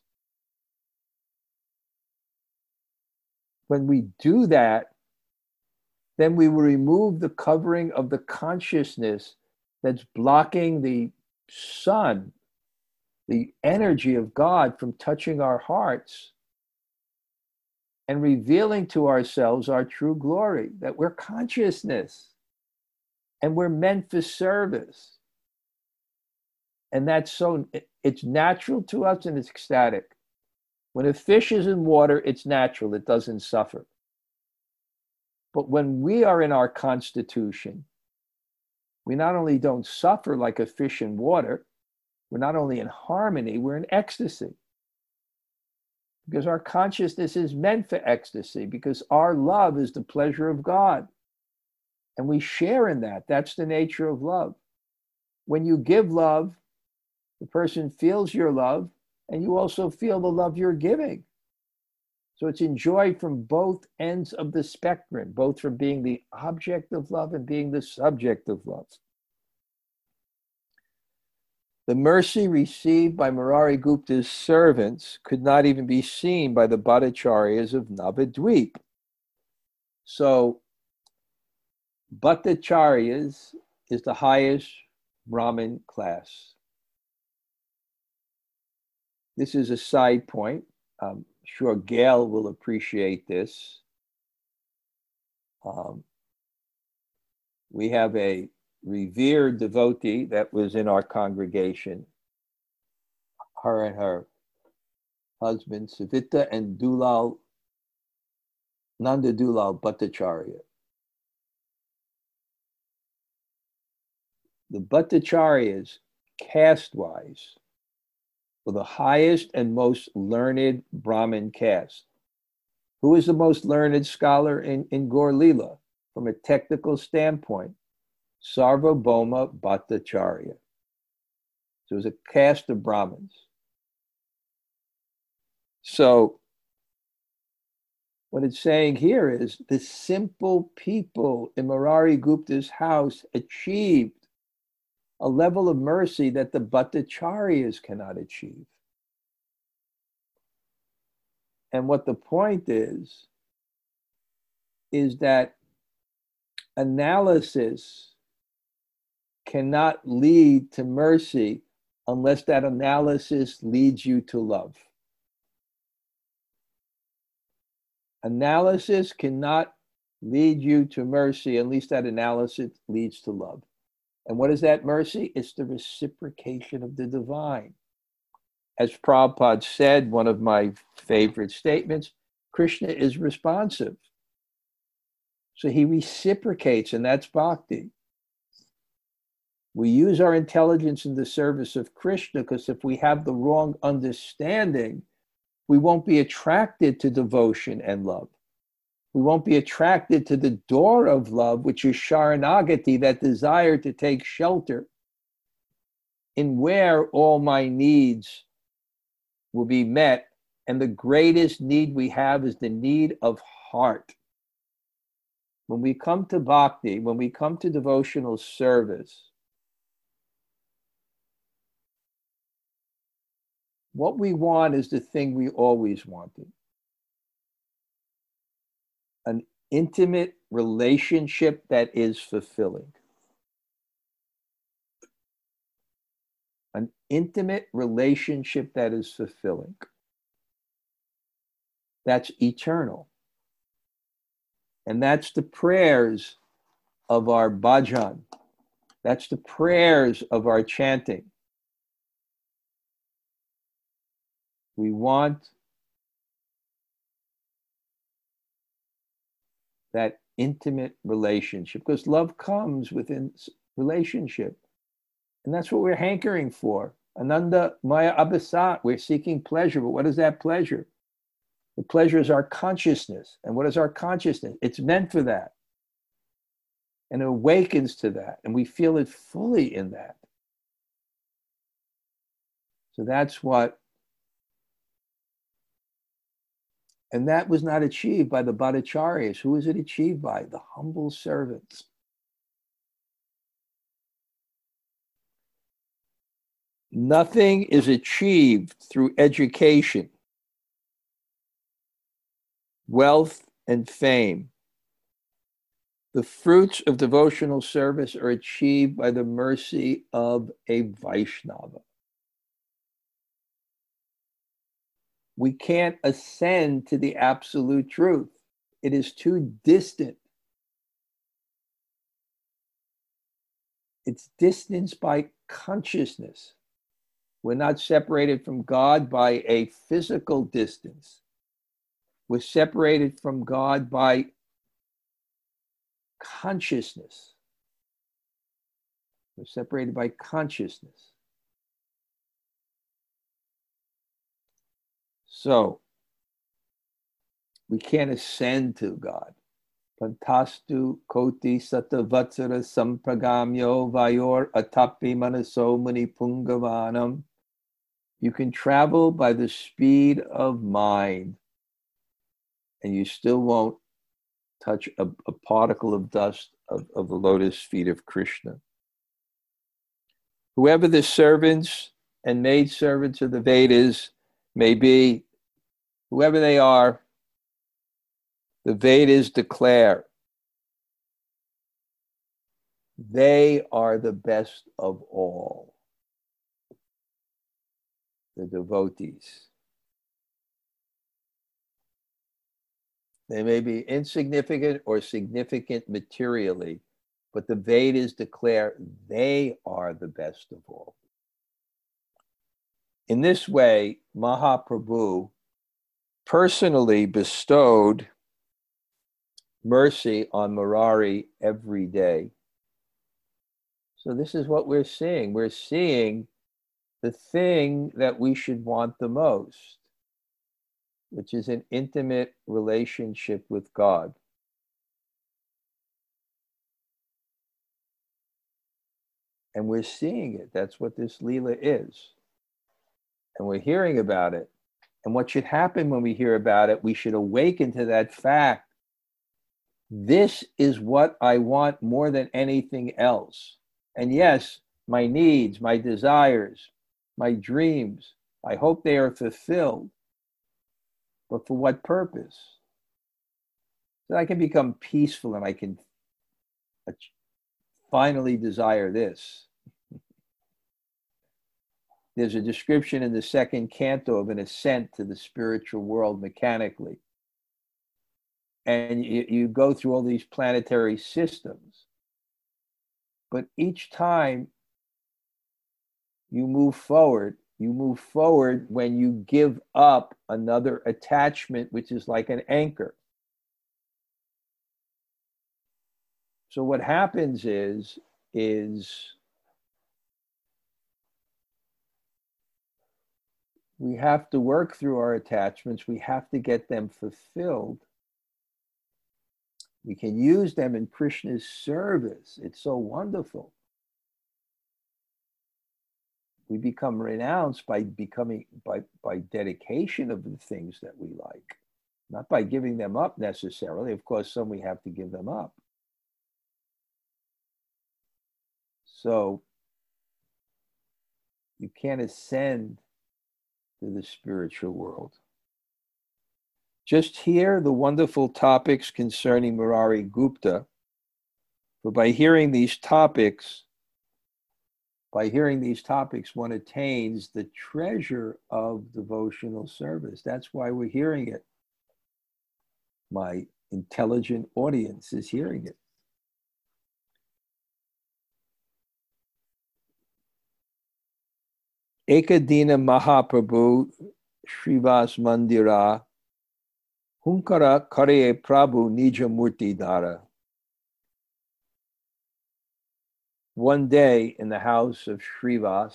When we do that, then we will remove the covering of the consciousness that's blocking the sun, the energy of God, from touching our hearts and revealing to ourselves our true glory, that we're consciousness and we're meant for service. And that's so, it's natural to us and it's ecstatic. When a fish is in water, it's natural, it doesn't suffer. But when we are in our constitution, we not only don't suffer like a fish in water, we're not only in harmony, we're in ecstasy. Because our consciousness is meant for ecstasy, because our love is the pleasure of God. And we share in that. That's the nature of love. When you give love, the person feels your love, and you also feel the love you're giving. So it's enjoyed from both ends of the spectrum, both from being the object of love and being the subject of love. The mercy received by Murari Gupta's servants could not even be seen by the Bhattacharyas of Navadvip. So Bhattacharyas is the highest Brahmin class. This is a side point. I'm sure Gail will appreciate this. Um, we have a revered devotee that was in our congregation. Her and her husband, Savita and Dulal, Nanda Dulal Bhattacharya. The Bhattacharyas, caste-wise, were the highest and most learned Brahmin caste. Who is the most learned scholar in, in Gaur Lila from a technical standpoint? Sarvabhauma Bhattacharya. So it was a caste of Brahmins. So what it's saying here is the simple people in Murari Gupta's house achieved a level of mercy that the Bhattacharyas cannot achieve. And what the point is, is that analysis cannot lead to mercy unless that analysis leads you to love. Analysis cannot lead you to mercy unless that analysis leads to love. And what is that mercy? It's the reciprocation of the divine. As Prabhupada said, one of my favorite statements, Krishna is responsive. So he reciprocates, and that's bhakti. We use our intelligence in the service of Krishna because if we have the wrong understanding, we won't be attracted to devotion and love. We won't be attracted to the door of love, which is Sharanagati, that desire to take shelter in where all my needs will be met. And the greatest need we have is the need of heart. When we come to bhakti, when we come to devotional service, what we want is the thing we always wanted. An intimate relationship that is fulfilling. An intimate relationship that is fulfilling. That's eternal. And that's the prayers of our bhajan. That's the prayers of our chanting. We want that intimate relationship because love comes within relationship. And that's what we're hankering for. Ananda Maya Abhisat, we're seeking pleasure, but what is that pleasure? The pleasure is our consciousness. And what is our consciousness? It's meant for that. And it awakens to that. And we feel it fully in that. So that's what. And that was not achieved by the Bhattacharyas. Who was it achieved by? The humble servants. Nothing is achieved through education, wealth, and fame. The fruits of devotional service are achieved by the mercy of a Vaishnava. We can't ascend to the absolute truth. It is too distant. It's distanced by consciousness. We're not separated from God by a physical distance. We're separated from God by consciousness. We're separated by consciousness. So, we can't ascend to God. Pantastu koti satavatsara sampragamyo vayor atapi manaso muni pungavanam. You can travel by the speed of mind, and you still won't touch a, a particle of dust of, of the lotus feet of Krishna. Whoever the servants and maidservants of the Vedas may be, whoever they are, the Vedas declare they are the best of all, the devotees. They may be insignificant or significant materially, but the Vedas declare they are the best of all. In this way, Mahaprabhu personally bestowed mercy on Murari every day. So this is what we're seeing. We're seeing the thing that we should want the most. which is an intimate relationship with God. And we're seeing it. That's what this Leela is. And we're hearing about it. And what should happen when we hear about it, we should awaken to that fact. This is what I want more than anything else. And yes, my needs, my desires, my dreams, I hope they are fulfilled. But for what purpose? So I can become peaceful and I can finally desire this. There's a description in the second canto of an ascent to the spiritual world mechanically. And you, you go through all these planetary systems. But each time you move forward, you move forward when you give up another attachment, which is like an anchor. So what happens is, is we have to work through our attachments. We have to get them fulfilled. We can use them in Krishna's service. It's so wonderful. We become renounced by becoming, by, by dedication of the things that we like, not by giving them up necessarily. Of course, some we have to give them up. So you can't ascend to the spiritual world. Just hear the wonderful topics concerning Murari Gupta, for by hearing these topics, by hearing these topics, one attains the treasure of devotional service. That's why we're hearing it. My intelligent audience is hearing it. Ekadina Mahaprabhu Srivas Mandira Hunkara Kare Prabhu Nija Murti Dara. One day in the house of Srivas,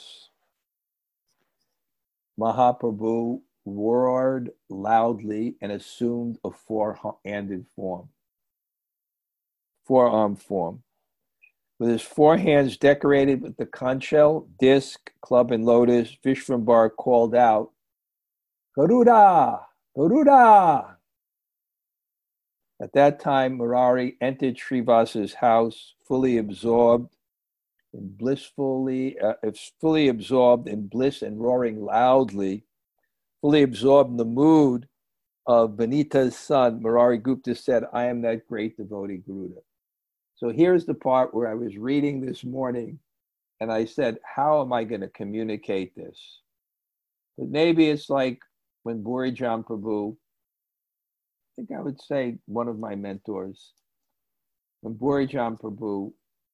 Mahaprabhu roared loudly and assumed a four-handed form, forearm form. With his four hands decorated with the conch shell, disc, club, and lotus, Vishvambar called out, Garuda! Garuda! At that time, Murari entered Srivas's house, fully absorbed in blissfully, uh, fully absorbed in bliss and roaring loudly, fully absorbed in the mood of Vanita's son. Murari Gupta said, I am that great devotee, Garuda. So here's the part where I was reading this morning, and I said, how am I going to communicate this? But maybe it's like when Burijan Prabhu, I think I would say one of my mentors, when Burijan Prabhu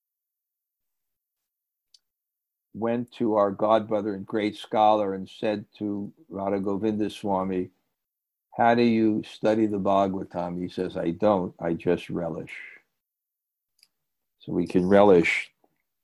went to our godbrother and great scholar and said to Radha Govinda Swami, how do you study the Bhagavatam? He says, I don't, I just relish. So we can relish.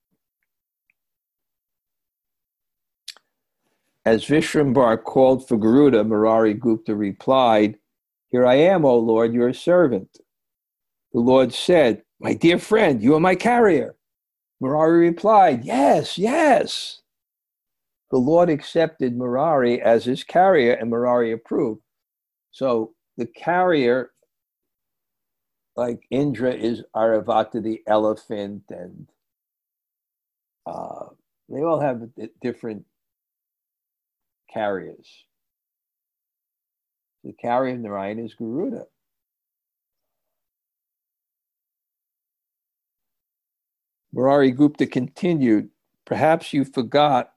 As Vishvambar called for Garuda, Murari Gupta replied, Here I am, O Lord, your servant. The Lord said, My dear friend, you are my carrier. Murari replied, Yes, yes. The Lord accepted Murari as his carrier, and Murari approved. So the carrier, like Indra is Aravata the elephant, and uh, they all have different carriers. The carrier of Narayan is Garuda. Murari Gupta continued, perhaps you forgot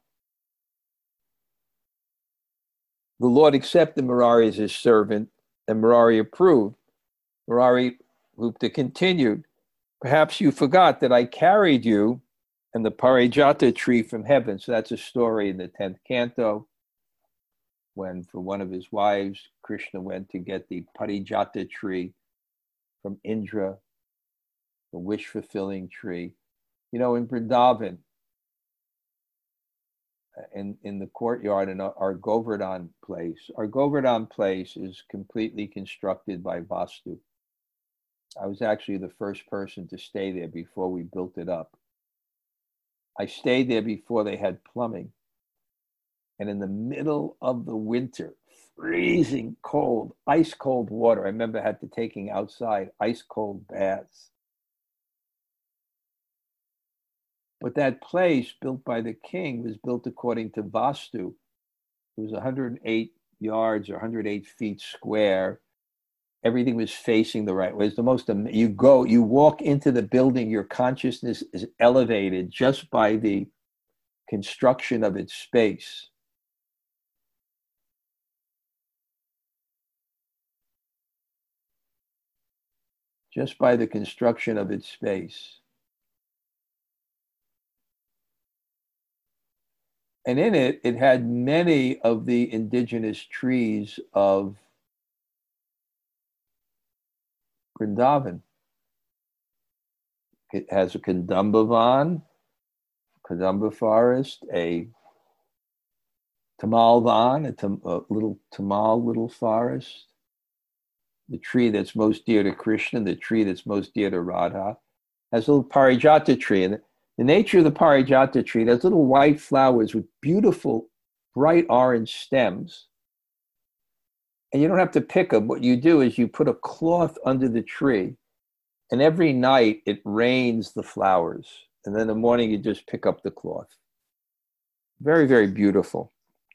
the Lord accepted Murari as his servant, and Murari approved. Murari Gupta continued, perhaps you forgot that I carried you and the Parijata tree from heaven. So that's a story in the tenth canto, when for one of his wives, Krishna went to get the Parijata tree from Indra, the wish-fulfilling tree. You know, in Vrindavan, in, in the courtyard in our, our Govardhan place. Our Govardhan place is completely constructed by Vastu. I was actually the first person to stay there before we built it up. I stayed there before they had plumbing. And in the middle of the winter, freezing cold, ice cold water. I remember had to taking outside ice cold baths. But that place built by the king was built according to Vastu. It was one hundred eight yards or one hundred eight feet square. Everything was facing the right way. It's the most, you go, you walk into the building, your consciousness is elevated just by the construction of its space. Just by the construction of its space. And in it, it had many of the indigenous trees of Vrindavan. It has a Kadambavan, Kadamba forest, a Tamalvan, a, tam, a little Tamal little forest, the tree that's most dear to Krishna, the tree that's most dear to Radha, has a little Parijata tree. And the nature of the Parijata tree, there's little white flowers with beautiful, bright orange stems. And you don't have to pick them. What you do is you put a cloth under the tree, and every night it rains the flowers. And then in the morning you just pick up the cloth. Very, very beautiful.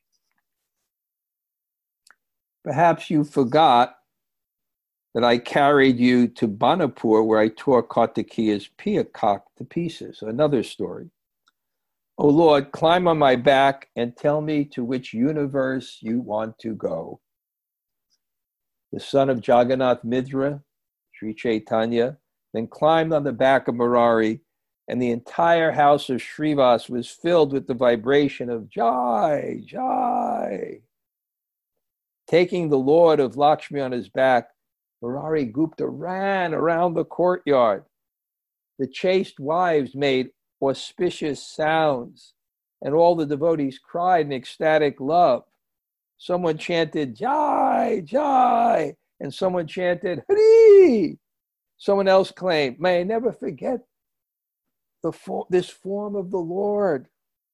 Perhaps you forgot that I carried you to Banapur, where I tore Kartikeya's peacock to pieces. Another story. Oh Lord, climb on my back and tell me to which universe you want to go. The son of Jagannath Mitra, Sri Chaitanya, then climbed on the back of Murari, and the entire house of Srivas was filled with the vibration of Jai, Jai. Taking the Lord of Lakshmi on his back, Murari Gupta ran around the courtyard. The chaste wives made auspicious sounds, and all the devotees cried in ecstatic love. Someone chanted, Jai, Jai, and someone chanted, Hari. Someone else claimed, may I never forget the fo- this form of the Lord.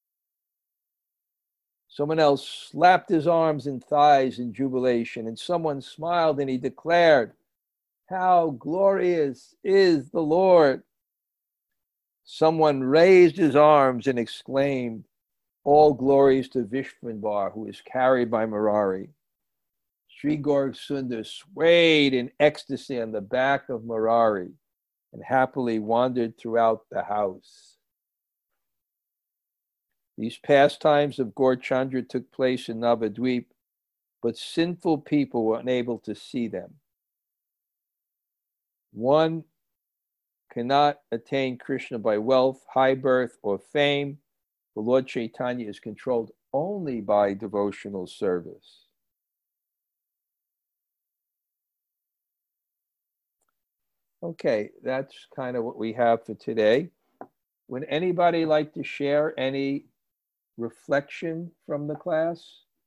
Someone else slapped his arms and thighs in jubilation, and someone smiled and he declared, how glorious is the Lord. Someone raised his arms and exclaimed, all glories to Vishwambar, who is carried by Murari. Sri Gaur Sundar swayed in ecstasy on the back of Murari and happily wandered throughout the house. These pastimes of Gaur Chandra took place in Navadvip, but sinful people were unable to see them. One cannot attain Krishna by wealth, high birth, or fame. The Lord Chaitanya is controlled only by devotional service. Okay, that's kind of what we have for today. Would anybody like to share any reflection from the class?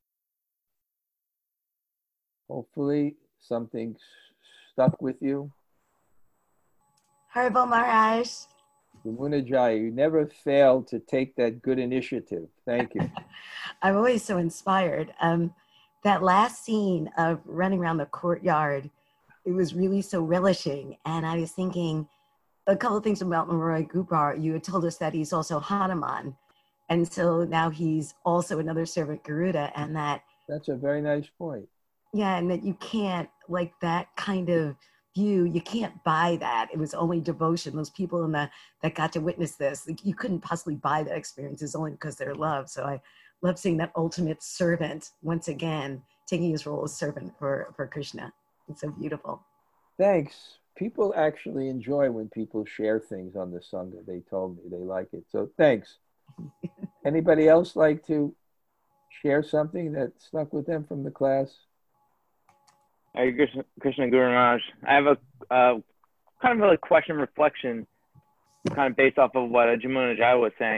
Hopefully something stuck with you. Haribol Maharaj. Yamuna Jaya, you never fail to take that good initiative. Thank you. I'm always so inspired. Um, that last scene of running around the courtyard, it was really so relishing. And I was thinking a couple of things about Murari Gupta. You had told us that he's also Hanuman. And so now he's also another servant Garuda, and that... That's a very nice point. Yeah, and that you can't, like that kind of view, you can't buy that. It was only devotion. Those people in the that got to witness this, like, you couldn't possibly buy that experience. It's only because they're loved. So I love seeing that ultimate servant once again taking his role as servant for, for Krishna. It's so beautiful. Thanks. People actually enjoy when people share things on the Sangha. They told me they like it. So thanks. Anybody else like to share something that stuck with them from the class? Hare Krishna, Krishna Guru Maharaj. I have a uh, kind of a question reflection, kind of based off of what Jamuna Jaya was saying.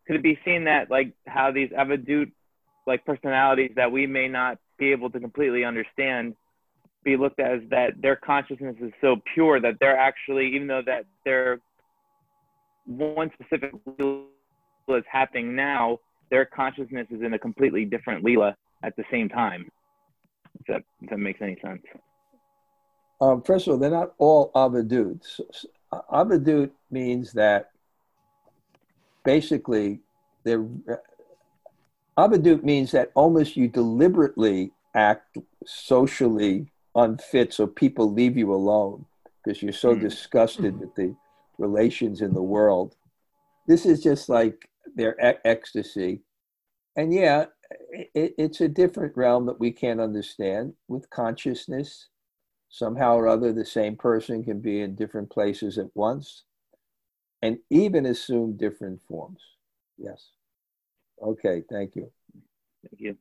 could it be seen that like how these avadut like personalities that we may not be able to completely understand be looked at as that their consciousness is so pure that they're actually, even though that they're one specific Leela is happening now, their consciousness is in a completely different Leela at the same time. If that, if that makes any sense. Um, first of all, they're not all avadut. Avadut means that basically they're avadut means that almost you deliberately act socially unfit so people leave you alone because you're so mm. disgusted with the relations in the world. This is just like their e- ecstasy. And yeah, it, it's a different realm that we can't understand with consciousness. Somehow or other, the same person can be in different places at once and even assume different forms. Yes. Okay, thank you. Thank you.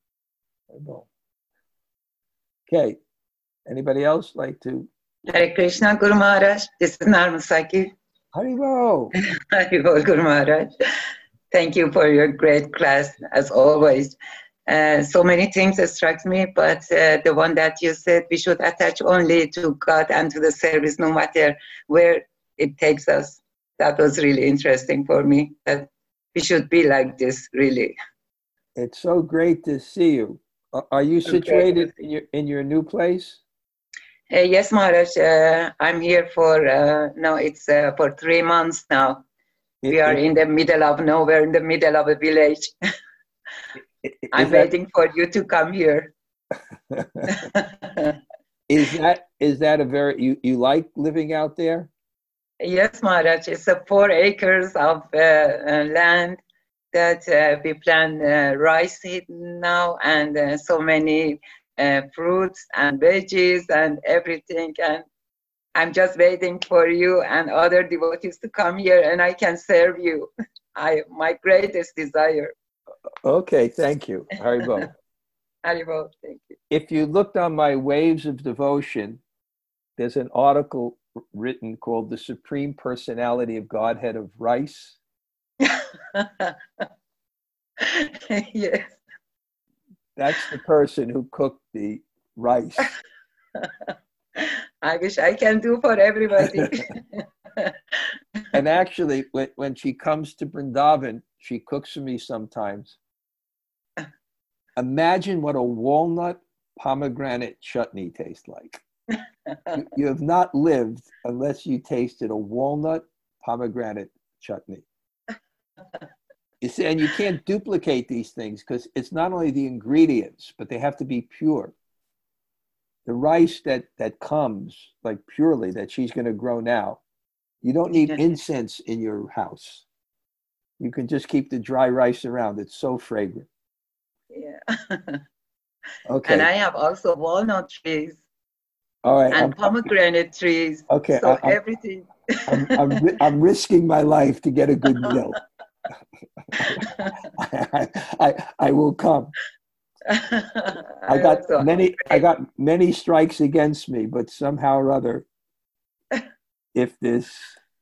Okay. Anybody else like to? Hare Krishna, Guru Maharaj. This is Narmasaki. Haribol. Haribol, Guru Maharaj. Thank you for your great class, as always. Uh, so many things struck me, but uh, the one that you said, we should attach only to God and to the service, no matter where it takes us. That was really interesting for me, that we should be like this, really. It's so great to see you. Are you situated in your, in your new place? Uh, yes, Maharaj. Uh, I'm here for, uh, no, it's uh, for three months now. It, we are it, in the middle of nowhere, in the middle of a village. I'm that, waiting for you to come here. is that is that a very, you, you like living out there? Yes, Maharaj. It's a four acres of uh, uh, land that uh, we plant uh, rice in now, and uh, so many uh, fruits and veggies and everything. And I'm just waiting for you and other devotees to come here, and I can serve you. I my greatest desire. Okay, thank you. Haribol. Haribol, thank you. If you looked on my Waves of Devotion, there's an article written called The Supreme Personality of Godhead of Rice. Yes. That's the person who cooked the rice. I wish I can do for everybody. And actually, when, when she comes to Vrindavan, she cooks for me sometimes. Imagine what a walnut pomegranate chutney tastes like. you, you have not lived unless you tasted a walnut pomegranate chutney. You see, and you can't duplicate these things because it's not only the ingredients, but they have to be pure. The rice that, that comes, like purely, that she's going to grow now, you don't need incense in your house. You can just keep the dry rice around. It's so fragrant. Yeah. Okay. And I have also walnut trees. All right. And I'm, pomegranate trees. Okay. So I, everything. I'm, I'm, I'm risking my life to get a good meal. I, I, I will come. I got so many I got many strikes against me, but somehow or other, if this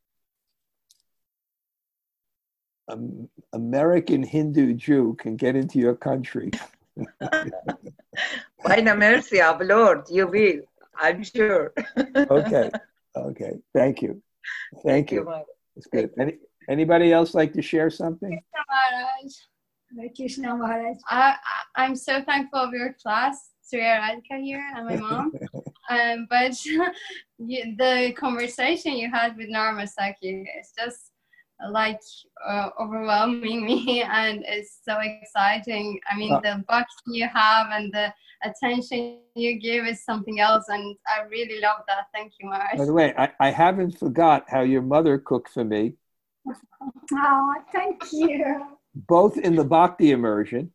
um, American Hindu Jew can get into your country. By the mercy of Lord, you will, I'm sure. Okay. Okay. Thank you. Thank, Thank you. you. It's good. Any, anybody else like to share something? Krishna Maharaj. Hare Krishna Maharaj. I, I, I'm so thankful of your class, Surya Radhika here, and my mom. um, but you, the conversation you had with Narmasaki is just like uh, overwhelming me, and it's so exciting. I mean, uh, the bhakti you have and the attention you give is something else, and I really love that. Thank you, Maharaj. By the way, I, I haven't forgot how your mother cooked for me. Oh, thank you. Both in the Bhakti immersion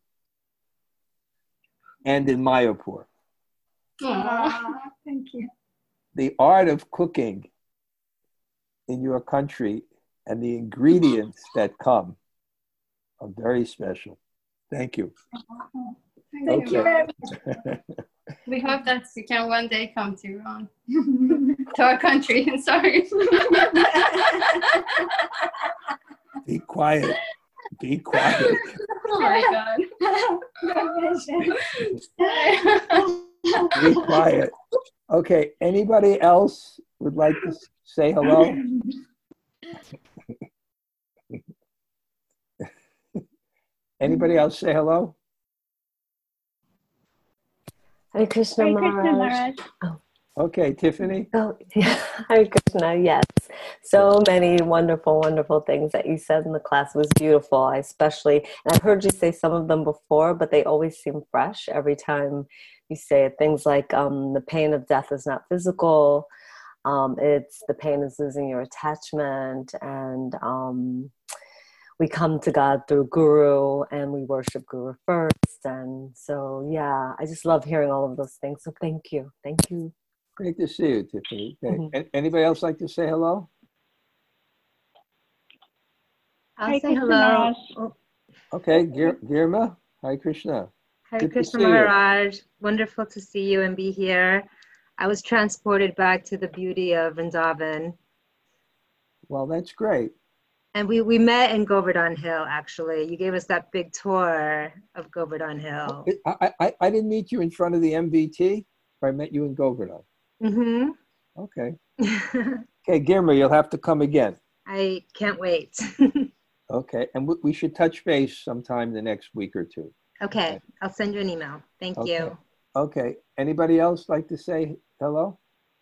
and in Mayapur. Oh, thank you. The art of cooking in your country and the ingredients that come are very special. Thank you. Thank okay. you very much. We hope that you can one day come to Iran, to our country. Sorry. Be quiet. Be quiet. Oh my God. Be quiet. Okay, anybody else would like to say hello? Anybody else say hello? Hare Krishna, Hare Maharaj. Krishna, Maharaj. Oh. Okay, Tiffany. Oh, yeah. Hare Krishna, yes. So many wonderful, wonderful things that you said in the class. It was beautiful. I especially, and I've heard you say some of them before, but they always seem fresh every time you say it. Things like um, the pain of death is not physical. Um, it's the pain is losing your attachment, and um, we come to God through Guru, and we worship Guru first. And so, yeah, I just love hearing all of those things. So thank you. Thank you. Great to see you, Tiffany. Okay. Mhm. A- Anybody else like to say hello? I'll Hare say Krishna, hello. Maharaj. Oh, Okay, Gir- Girma. Hi, Krishna. Hare Good to Krishna see you. Maharaj. Wonderful to see you and be here. I was transported back to the beauty of Vrindavan. Well, that's great. And we, we met in Govardhan Hill, actually. You gave us that big tour of Govardhan Hill. I, I, I didn't meet you in front of the M V T, or I met you in Govardhan. Mm-hmm. Okay. Okay, Girma, you'll have to come again. I can't wait. Okay, and we, we should touch base sometime the next week or two. Okay, I'll send you an email. Thank Okay. you. Okay, anybody else like to say hello?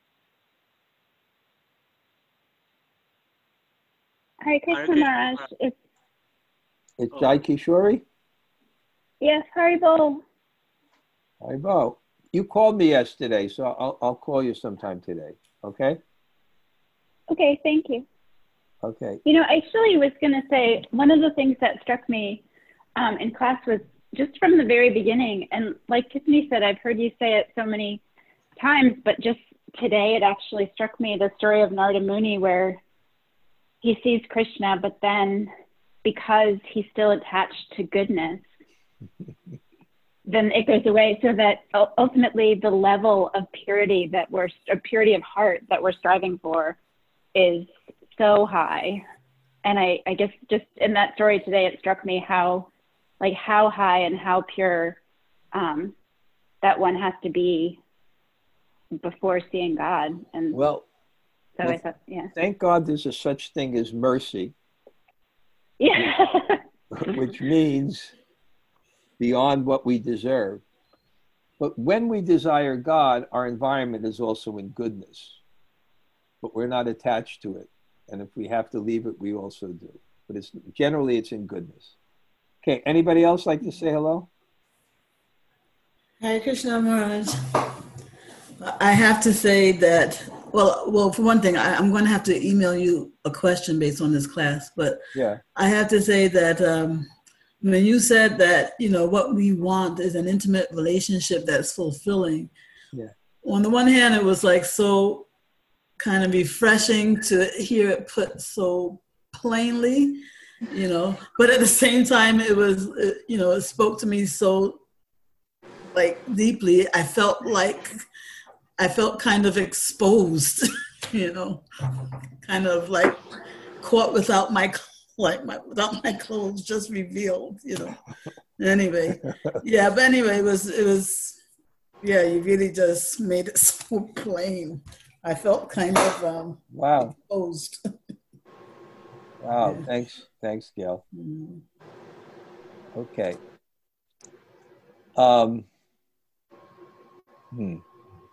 Hare Krishna, Maharaj. It's, It's Jai Kishori. yes, Haribol. Hi, Bo. You called me yesterday, so I'll, I'll call you sometime today. Okay? Okay, thank you. Okay. You know, I actually was going to say one of the things that struck me um, in class was just from the very beginning. And like Tiffany said, I've heard you say it so many times, but just today it actually struck me the story of Narada Muni, where he sees Krishna, but then because he's still attached to goodness, then it goes away, so that ultimately the level of purity that we're, or purity of heart that we're striving for is so high. And I, I guess just in that story today, it struck me how, like how high and how pure um, that one has to be before seeing God. And Well, so well, I thought, yeah. thank God there's a such thing as mercy, Yeah. which means beyond what we deserve. But when we desire God, our environment is also in goodness, but we're not attached to it. And if we have to leave it, we also do. But it's generally it's in goodness. Okay, anybody else like to say hello? Hare Krishna Maharaj. I have to say that, well, well, for one thing, I, I'm going to have to email you a question based on this class, but Yeah. I have to say that um, when you said that, you know, what we want is an intimate relationship that's fulfilling. Yeah. On the one hand, it was like so kind of refreshing to hear it put so plainly, you know, but at the same time, it was, it, you know, it spoke to me so like deeply. I felt like, I felt kind of exposed, you know, kind of like caught without my, like my, without my clothes, just revealed, you know. Anyway, yeah, but anyway, it was, it was, yeah, you really just made it so plain. I felt kind of um, Wow. exposed. Wow. Yeah. Thanks. Thanks, Gail. Mm. Okay. Um, hmm.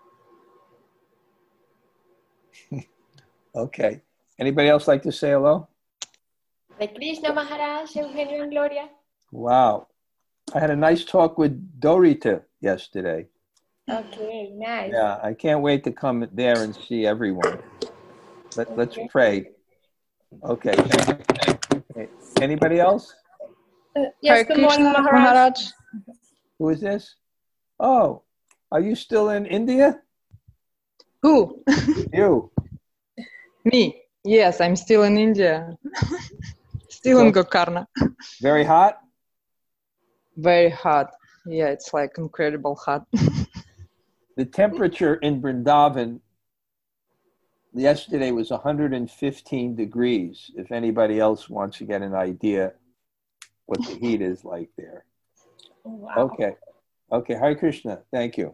Okay. Anybody else like to say hello? Hare Krishna Maharaj, Eugenio and Gloria. Wow. I had a nice talk with Dorita yesterday. Okay, nice. Yeah, I can't wait to come there and see everyone. Let, let's Okay. pray. Okay. Okay. Anybody else? Uh, yes, Hare good Krishna morning, Maharaj. Maharaj. Who is this? Oh, are you still in India? Who? You. Me. Yes, I'm still in India. Still in Gokarna. Very hot? Very hot. Yeah, it's like incredible hot. The temperature in Vrindavan yesterday was one hundred fifteen degrees. If anybody else wants to get an idea what the heat is like there. Wow. Okay. Okay. Hare Krishna. Thank you.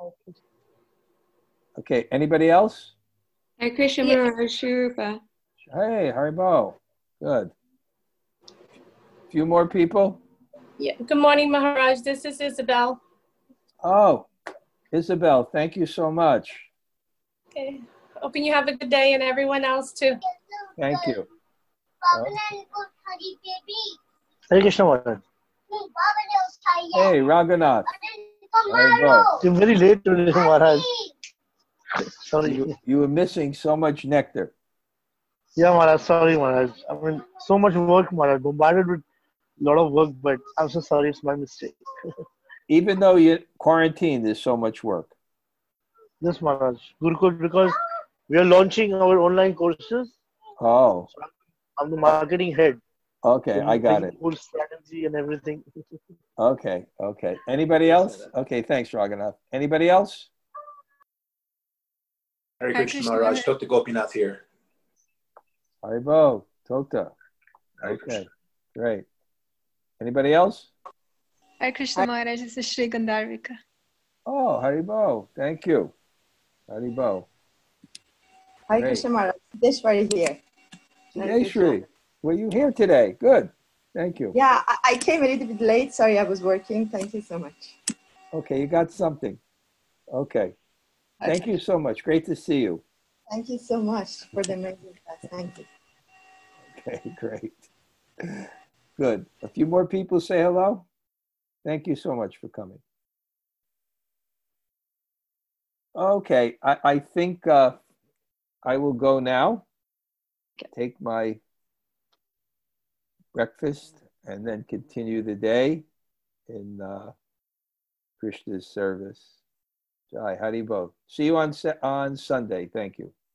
Okay. Anybody else? Hare Krishna Maharaj, Shri Rupa. Hey, Haribo. Good. Few more people? Yeah. Good morning, Maharaj. This is Isabel. Oh, Isabel, thank you so much. Okay. Hoping you have a good day and everyone else too. Thank you. Hare Krishna Maharaj. Hey, Raghunath. Haribo. I'm very late today, Maharaj. Sorry. You, you were missing so much nectar. Yeah, Maharaj. Sorry, Maharaj. I mean, so much work, Maharaj. Bombarded with a lot of work, but I'm so sorry. It's my mistake. Even though you're quarantined, there's so much work. Yes, Maharaj. Gurukul, because we are launching our online courses. Oh. So I'm the marketing head. Okay, So I got making it. Whole strategy and everything. Okay, okay. Anybody else? Okay, thanks, Raghunath. Anybody else? Hare Krishna Maharaj, Doctor Gopinath here. Haribo, Tota. Okay, great. Anybody else? Hare Krishna Maharaj, this is Shri Gandharvika. Oh, Haribo, thank you. Haribo. Hare Great. Krishna Maharaj, Deshwari here. Hey, Shri, were you here today? Good, thank you. Yeah, I, I came a little bit late. Sorry, I was working. Thank you so much. Okay, you got something. Okay. Thank you so much. Great to see you. Thank you so much for the amazing class. Thank you. Okay, great. Good. A few more people say hello. Thank you so much for coming. Okay, I, I think uh, I will go now, take my breakfast, and then continue the day in uh, Krishna's service. Jai Haribo. See you on, on Sunday. Thank you.